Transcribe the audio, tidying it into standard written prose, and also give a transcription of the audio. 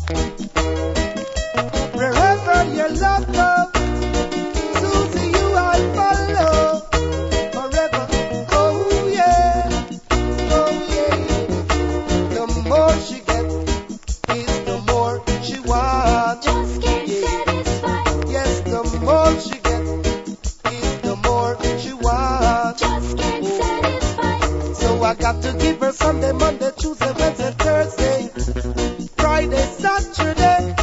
Wherever your love goes, Susie, you I follow forever. Oh yeah, oh yeah. The more she gets, is the more she wants. Just can't Yeah. satisfy. Yes, the more she gets, is the more she wants. Just can't satisfy. So I got to give her Sunday, Monday, Tuesday, Wednesday, Thursday, Friday, Saturday.